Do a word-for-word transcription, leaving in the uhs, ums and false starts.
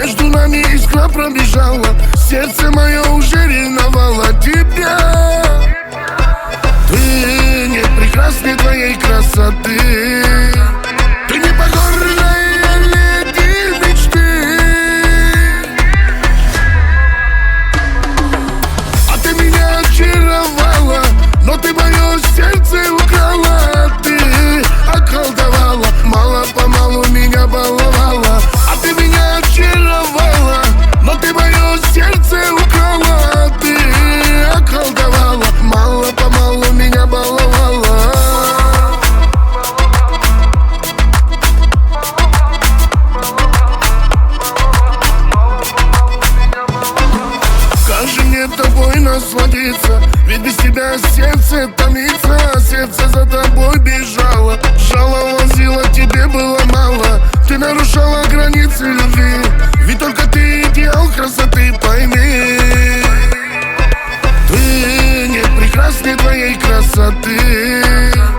Между нами искра пробежала, сердце мое уже ревновало тебя. Ты нет прекрасней твоей красоты, ты не покорная леди мечты. А ты меня очаровала, но ты мое сердце украла. Ты околдовала, мало-помалу меня баловала. А ты меня очаровала, но ты мое сердце украла. Ты околдовала, мало-помалу меня баловала. Как же мне тобой насладиться, ведь без тебя сердце томится. Сердце за тобой бежало, жало возила, тебе было мало. Ты нарушала границы любви, ведь только ты идеал красоты, пойми. Ты нет прекрасней твоей красоты.